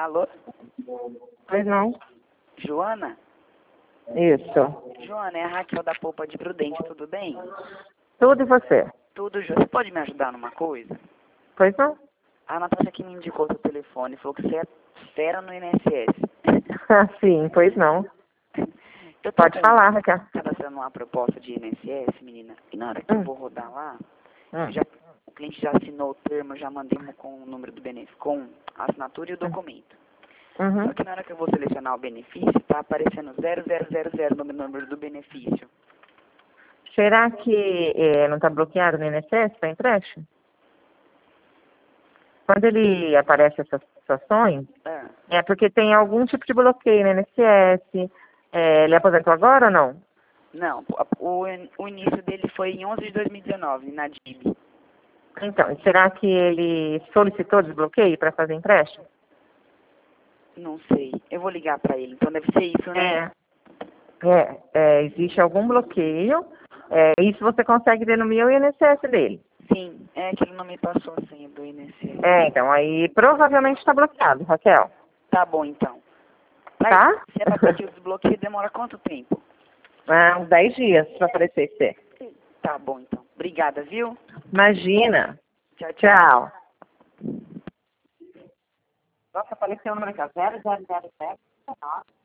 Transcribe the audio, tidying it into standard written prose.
Alô? Pois não? Joana? Isso. Joana, é a Raquel da Polpa de Prudente, tudo bem? Tudo e você? Tudo, Joana. Você pode me ajudar numa coisa? Pois não? A Natasha que me indicou seu telefone falou que você é fera no INSS. Sim, pois não. Eu tô Pode falar, Raquel. cadastrando uma proposta de INSS, menina, e na hora que eu vou rodar lá, o cliente já assinou o termo, eu já mandei com o número do benefício, com a assinatura e o documento. Só que na hora que eu vou selecionar o benefício, tá aparecendo 0000 no número do benefício. Será que não está bloqueado no INSS para empréstimo? Quando ele aparece essas situações, é porque tem algum tipo de bloqueio no INSS. Ele aposentou agora ou não? Não, o início dele foi em 11 de 2019, na DIB. Então, será que ele solicitou desbloqueio para fazer empréstimo? Não sei. Eu vou ligar para ele. Então deve ser isso, né? Existe algum bloqueio. Isso você consegue ver no meu INSS dele. Sim, é que ele não me passou a senha do INSS. Então, aí provavelmente está bloqueado, Raquel. Tá bom, então. Tá? Se é para pedir o desbloqueio, demora quanto tempo? Uns 10 dias para aparecer ser. Tá bom, então. Obrigada, viu? Imagina. Tchau, tchau. Tchau. Nossa, apareceu o número aqui, ó. 0007.